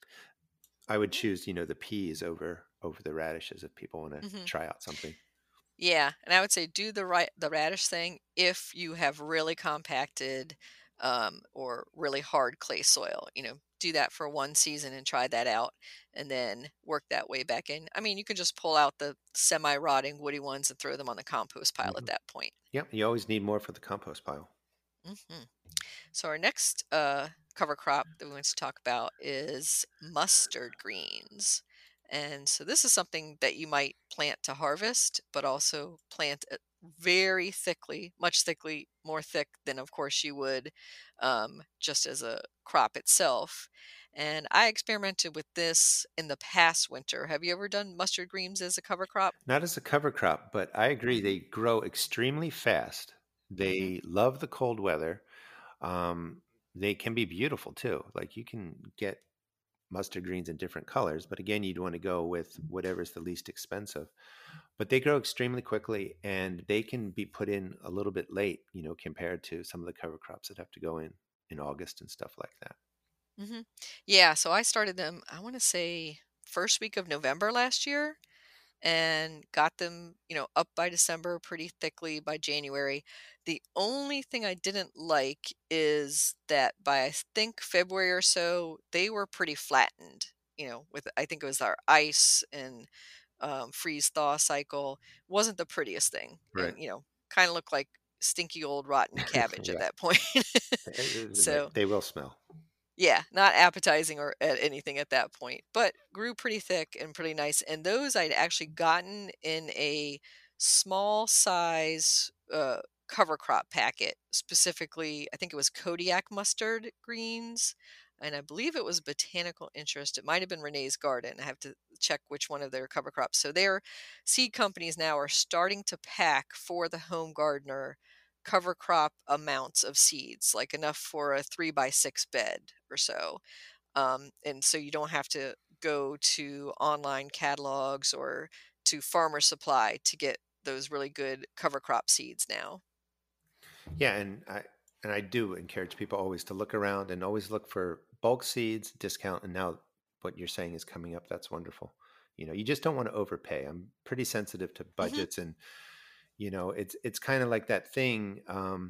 I would choose, the peas over the radishes if people want to Mm-hmm. try out something. Yeah, and I would say do the radish thing if you have really compacted or really hard clay soil. Do that for one season and try that out, and then work that way back in. I mean, you can just pull out the semi-rotting woody ones and throw them on the compost pile at Hmm. that point. Yeah, you always need more for the compost pile. Hmm. So our next cover crop that we want to talk about is mustard greens. And so this is something that you might plant to harvest, but also plant it very thickly, much thickly, more thick than, of course, you would just as a crop itself. And I experimented with this in the past winter. Have you ever done mustard greens as a cover crop? Not as a cover crop, but I agree. Hmm. They grow extremely fast. Hmm. They love the cold weather. Um, they can be beautiful too. Like you can get mustard greens in different colors, but again, you'd want to go with whatever's the least expensive. But they grow extremely quickly, and they can be put in a little bit late, compared to some of the cover crops that have to go in August and stuff like that. Hmm. Yeah, so I started them, I want to say, first week of November last year, and got them, up by December pretty thickly by January. The only thing I didn't like is that by I think February or so, they were pretty flattened. with I think it was our ice and freeze thaw cycle, wasn't the prettiest thing, Right. and kind of looked like stinky old rotten cabbage at Yeah. that point. Right. So They will smell. yeah, not appetizing or at anything at that point, but grew pretty thick and pretty nice. And those I'd actually gotten in a small size cover crop packet. Specifically, I think it was Kodiak mustard greens, and I believe it was Botanical Interest. It might have been Renee's Garden. I have to check which one of their cover crops. So their seed companies now are starting to pack for the home gardener cover crop amounts of seeds, like enough for a 3 by 6 bed or so. And so you don't have to go to online catalogs or to Farmer Supply to get those really good cover crop seeds now. Yeah, and I do encourage people always to look around and always look for bulk seeds, discount, and now what you're saying is coming up. That's wonderful. You just don't want to overpay. I'm pretty sensitive to Hmm. budgets, and it's kind of like that thing.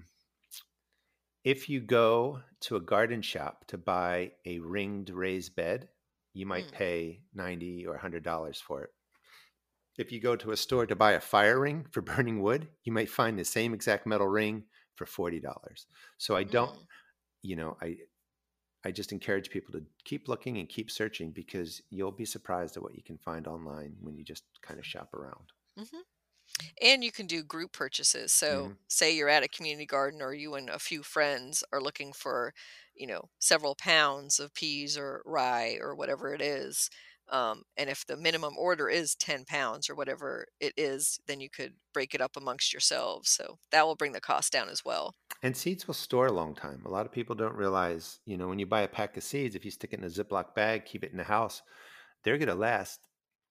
If you go to a garden shop to buy a ringed raised bed, you might Mm, pay 90 or $100 for it. If you go to a store to buy a fire ring for burning wood, you might find the same exact metal ring for $40. So I don't, mm, you know, I just encourage people to keep looking and keep searching because you'll be surprised at what you can find online when you just kind of shop around. hmm. And you can do group purchases. So, Hmm. say you're at a community garden or you and a few friends are looking for, several pounds of peas or rye or whatever it is. And if the minimum order is 10 pounds or whatever it is, then you could break it up amongst yourselves. So, that will bring the cost down as well. And seeds will store a long time. A lot of people don't realize, when you buy a pack of seeds, if you stick it in a Ziploc bag, keep it in the house, they're going to last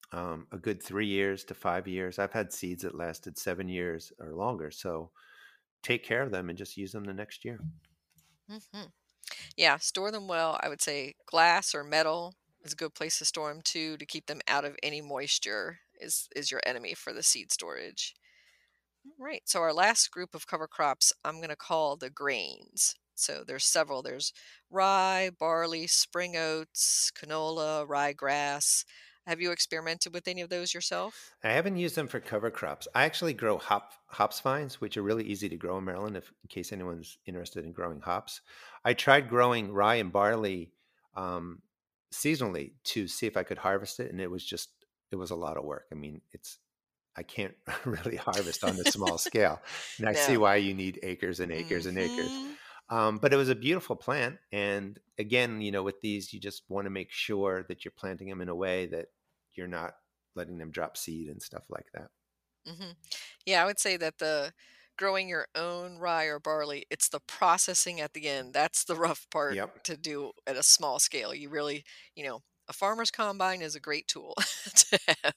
a good 3 years to 5 years. I've had seeds that lasted 7 years or longer. So take care of them and just use them the next year. Hmm. Yeah, store them well. I would say glass or metal is a good place to store them too, to keep them out of any moisture is your enemy for the seed storage. Right. So our last group of cover crops I'm going to call the grains. So there's several. There's rye, barley, spring oats, canola, ryegrass. Have you experimented with any of those yourself? I haven't used them for cover crops. I actually grow hops vines, which are really easy to grow in Maryland. If in case anyone's interested in growing hops, I tried growing rye and barley um, seasonally to see if I could harvest it, and it was a lot of work. I mean, I can't really harvest on this small scale, and I see No. why you need acres and acres and acres. Hmm. But it was a beautiful plant, and again, with these, you just want to make sure that you're planting them in a way that you're not letting them drop seed and stuff like that. Hmm. Yeah, I would say that the growing your own rye or barley, it's the processing at the end. That's the rough part Yep. to do at a small scale. You really, a farmer's combine is a great tool to have.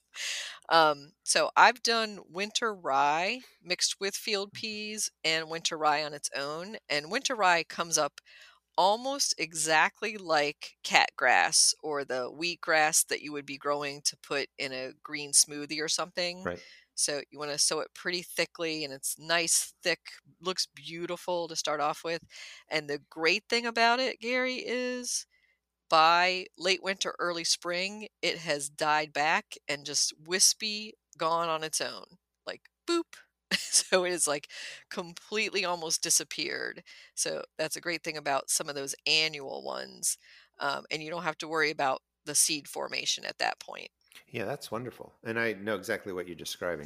So I've done winter rye mixed with field peas and winter rye on its own. And winter rye comes up almost exactly like catgrass or the wheatgrass that you would be growing to put in a green smoothie or something. Right. So you want to sow it pretty thickly and it's nice, thick, looks beautiful to start off with. And the great thing about it, Gary, is by late winter, early spring, it has died back and just wispy gone on its own. Like boop. So it is like completely almost disappeared. So that's a great thing about some of those annual ones. And you don't have to worry about the seed formation at that point. Yeah, that's wonderful, and I know exactly what you're describing.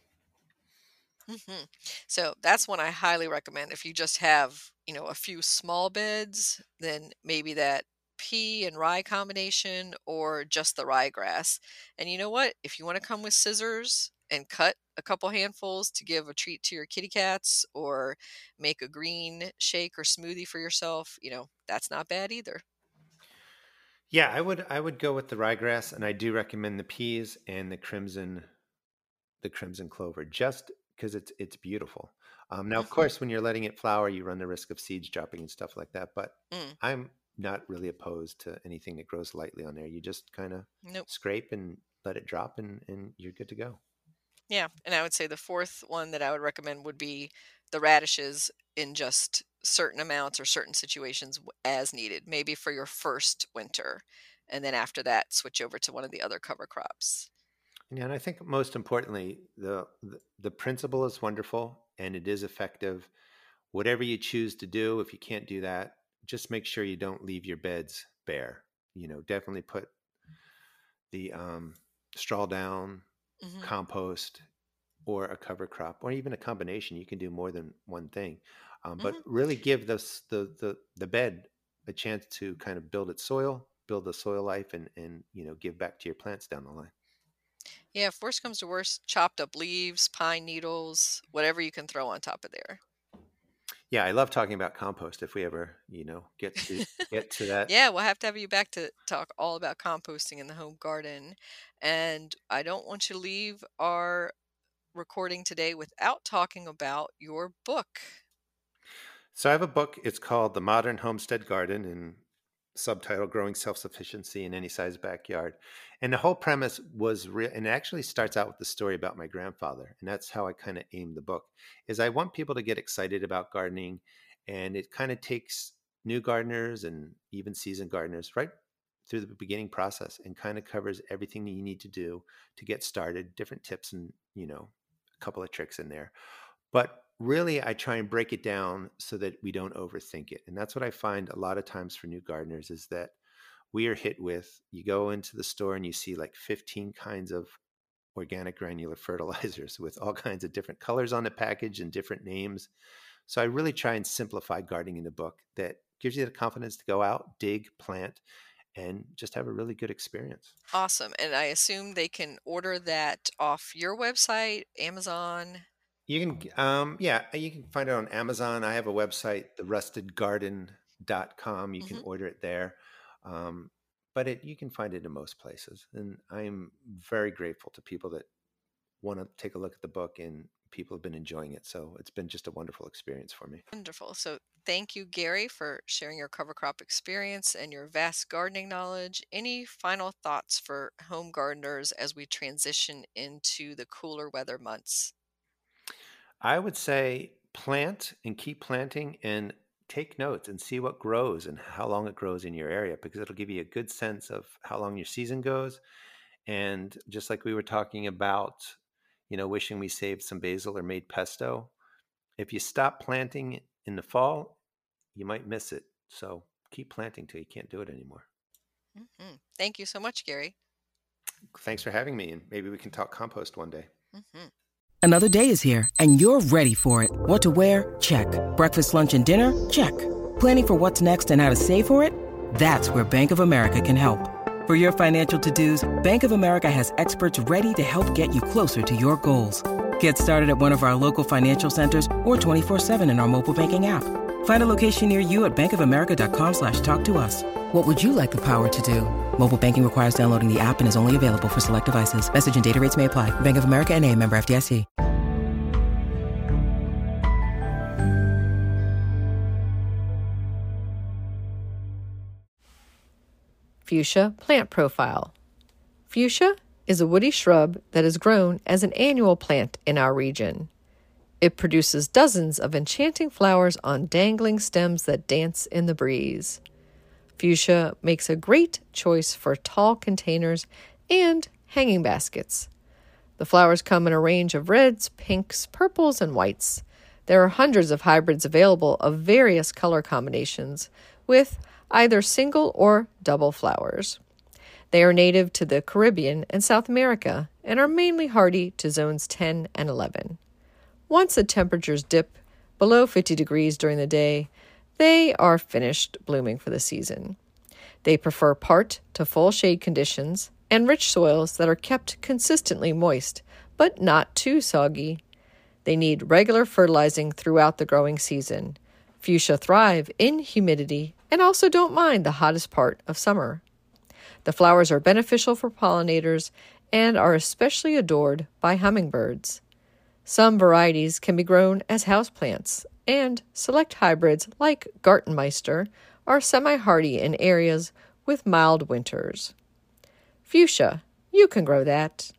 Hmm. So that's one I highly recommend. If you just have, a few small beds, then maybe that pea and rye combination or just the ryegrass. And you know what? If you want to come with scissors and cut a couple handfuls to give a treat to your kitty cats or make a green shake or smoothie for yourself, that's not bad either. Yeah, I would go with the ryegrass, and I do recommend the peas and the crimson clover, just because it's beautiful. Now, of Hmm. course, when you're letting it flower, you run the risk of seeds dropping and stuff like that. But Mm, I'm not really opposed to anything that grows lightly on there. You just kind of nope. scrape and let it drop, and you're good to go. Yeah, and I would say the fourth one that I would recommend would be the radishes in just certain amounts or certain situations as needed, maybe for your first winter. and then after that, switch over to one of the other cover crops. Yeah, and I think most importantly, the principle is wonderful and it is effective. Whatever you choose to do, if you can't do that, just make sure you don't leave your beds bare. Definitely put the straw down, Hmm. compost, or a cover crop, or even a combination. You can do more than one thing, but Hmm. really give the bed a chance to kind of build its soil, build the soil life, and give back to your plants down the line. Yeah, if worst comes to worst, chopped up leaves, pine needles, whatever you can throw on top of there. Yeah, I love talking about compost. If we ever get to that. Yeah, we'll have to have you back to talk all about composting in the home garden. And I don't want you to leave our recording today without talking about your book. So I have a book. It's called The Modern Homestead Garden, and subtitle Growing Self-Sufficiency in Any Size Backyard. And the whole premise was real, and it actually starts out with the story about my grandfather. And that's how I kind of aimed the book, is I want people to get excited about gardening. And it kind of takes new gardeners and even seasoned gardeners right through the beginning process and kind of covers everything that you need to do to get started, different tips and, a couple of tricks in there. But really, I try and break it down so that we don't overthink it. And that's what I find a lot of times for new gardeners is that we are hit with, you go into the store and you see like 15 kinds of organic granular fertilizers with all kinds of different colors on the package and different names. So I really try and simplify gardening in the book that gives you the confidence to go out, dig, plant, and just have a really good experience. Awesome. And I assume they can order that off your website, Amazon. You can find it on Amazon. I have a website, therustedgarden.com. You can Hmm. order it there. Um, but you can find it in most places. And I'm very grateful to people that want to take a look at the book, and people have been enjoying it. So it's been just a wonderful experience for me. Wonderful. So thank you, Gary, for sharing your cover crop experience and your vast gardening knowledge. Any final thoughts for home gardeners as we transition into the cooler weather months? I would say plant and keep planting and take notes and see what grows and how long it grows in your area, because it'll give you a good sense of how long your season goes. And just like we were talking about, wishing we saved some basil or made pesto, if you stop planting in the fall, you might miss it. So keep planting till you can't do it anymore. Thank you so much, Gary. Thanks for having me, and maybe we can talk compost one day. Hmm. Another day is here, and you're ready for it. What to wear? Check. Breakfast, lunch, and dinner? Check. Planning for what's next and how to save for it? That's where Bank of America can help. For your financial to-dos, Bank of America has experts ready to help get you closer to your goals. Get started at one of our local financial centers or 24/7 in our mobile banking app. Find a location near you at bankofamerica.com/talktous. What would you like the power to do? Mobile banking requires downloading the app and is only available for select devices. Message and data rates may apply. Bank of America N.A., member FDIC. Fuchsia plant profile. Fuchsia is a woody shrub that is grown as an annual plant in our region. It produces dozens of enchanting flowers on dangling stems that dance in the breeze. Fuchsia makes a great choice for tall containers and hanging baskets. The flowers come in a range of reds, pinks, purples, and whites. There are hundreds of hybrids available of various color combinations, with either single or double flowers. They are native to the Caribbean and South America and are mainly hardy to zones 10 and 11. Once the temperatures dip below 50 degrees during the day, they are finished blooming for the season. They prefer part to full shade conditions and rich soils that are kept consistently moist, but not too soggy. They need regular fertilizing throughout the growing season. Fuchsia thrive in humidity and also don't mind the hottest part of summer. The flowers are beneficial for pollinators and are especially adored by hummingbirds. Some varieties can be grown as houseplants, and select hybrids like Gartenmeister are semi-hardy in areas with mild winters. Fuchsia, you can grow that.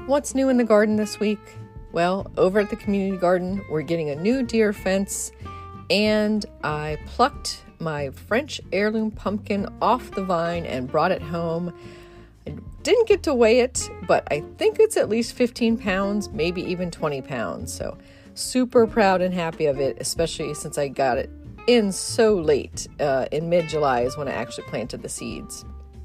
What's new in the garden this week? Well, over at the community garden, we're getting a new deer fence, and I plucked my French heirloom pumpkin off the vine and brought it home. I didn't get to weigh it, but I think it's at least 15 pounds, maybe even 20 pounds. So super proud and happy of it, especially since I got it in so late. In mid-July is when I actually planted the seeds.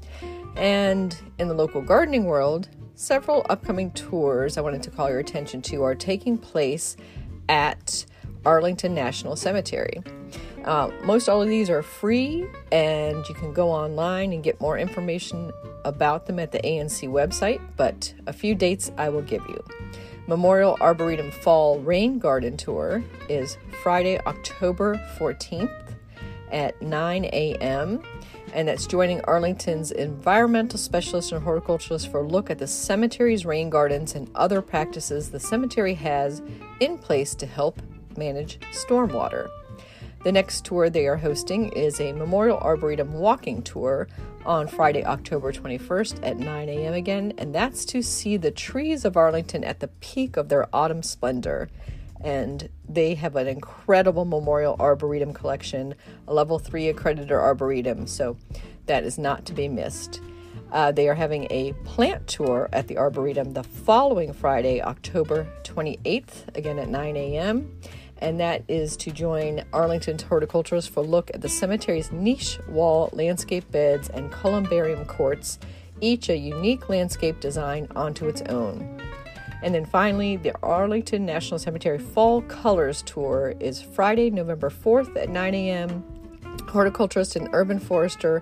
And in the local gardening world, several upcoming tours I wanted to call your attention to are taking place at Arlington National Cemetery. Most all of these are free, and you can go online and get more information about them at the ANC website, but a few dates I will give you. Memorial Arboretum Fall Rain Garden Tour is Friday, October 14th at 9 a.m., and that's joining Arlington's environmental specialist and horticulturist for a look at the cemetery's rain gardens and other practices the cemetery has in place to help manage stormwater. The next tour they are hosting is a Memorial Arboretum walking tour on Friday, October 21st at 9 a.m. again, and that's to see the trees of Arlington at the peak of their autumn splendor. And they have an incredible Memorial Arboretum collection, a level 3 accredited arboretum, so that is not to be missed. They are having a plant tour at the Arboretum the following Friday, October 28th, again at 9 a.m., and that is to join Arlington's horticulturists for a look at the cemetery's niche wall landscape beds and columbarium courts, each a unique landscape design onto its own. And then finally, the Arlington National Cemetery Fall Colors Tour is Friday, November 4th at 9 a.m. Horticulturist and urban forester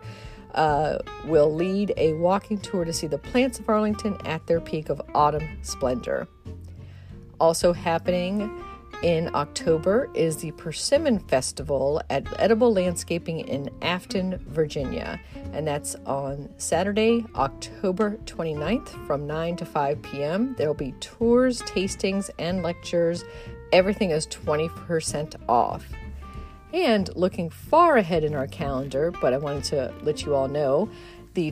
will lead a walking tour to see the plants of Arlington at their peak of autumn splendor. Also happening in October is the Persimmon Festival at Edible Landscaping in Afton, Virginia. And that's on Saturday, October 29th from 9 to 5 p.m. There will be tours, tastings, and lectures. Everything is 20% off. And looking far ahead in our calendar, but I wanted to let you all know, the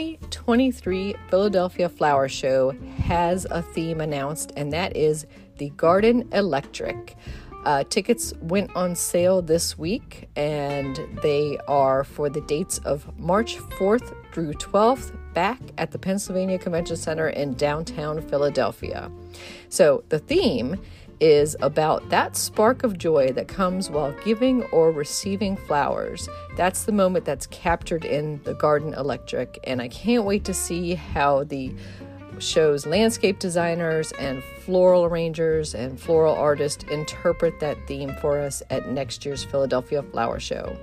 2023 Philadelphia Flower Show has a theme announced, and that is the Garden Electric. Tickets went on sale this week, and they are for the dates of March 4th through 12th back at the Pennsylvania Convention Center in downtown Philadelphia. So the theme is about that spark of joy that comes while giving or receiving flowers. That's the moment that's captured in the Garden Electric, and I can't wait to see how the show's landscape designers and floral arrangers and floral artists interpret that theme for us at next year's Philadelphia Flower Show.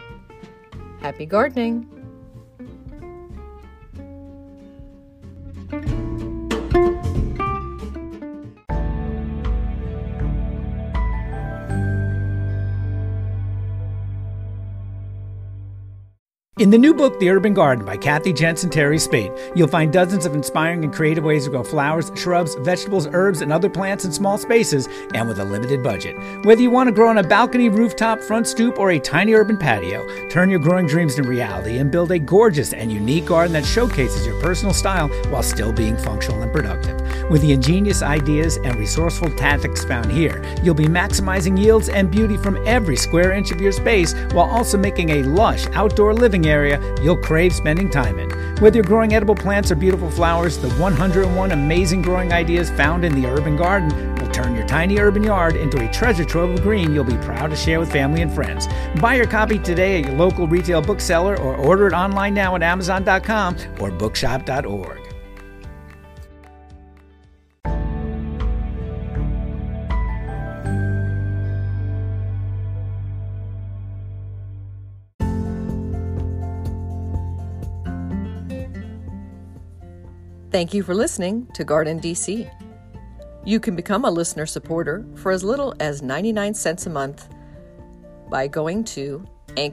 Happy gardening! In the new book, The Urban Garden by Kathy Jentz and Terry Spate, you'll find dozens of inspiring and creative ways to grow flowers, shrubs, vegetables, herbs, and other plants in small spaces and with a limited budget. Whether you want to grow on a balcony, rooftop, front stoop, or a tiny urban patio, turn your growing dreams into reality and build a gorgeous and unique garden that showcases your personal style while still being functional and productive. With the ingenious ideas and resourceful tactics found here, you'll be maximizing yields and beauty from every square inch of your space while also making a lush outdoor living area you'll crave spending time in. Whether you're growing edible plants or beautiful flowers, the 101 amazing growing ideas found in the Urban Garden will turn your tiny urban yard into a treasure trove of green you'll be proud to share with family and friends. Buy your copy today at your local retail bookseller or order it online now at Amazon.com or bookshop.org. Thank you for listening to Garden DC. You can become a listener supporter for as little as 99 cents a month by going to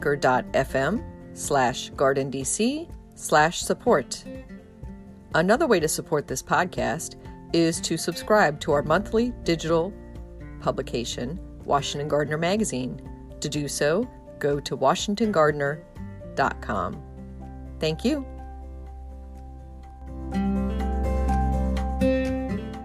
anchor.fm/GardenDC/support. Another way to support this podcast is to subscribe to our monthly digital publication, Washington Gardener Magazine. To do so, go to WashingtonGardener.com. Thank you.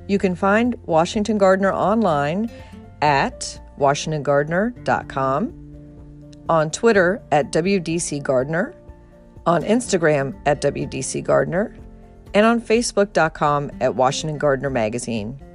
You can find Washington Gardener online at washingtongardener.com, on Twitter at WDC Gardener, on Instagram at WDC Gardener, and on Facebook.com at Washington Gardener Magazine.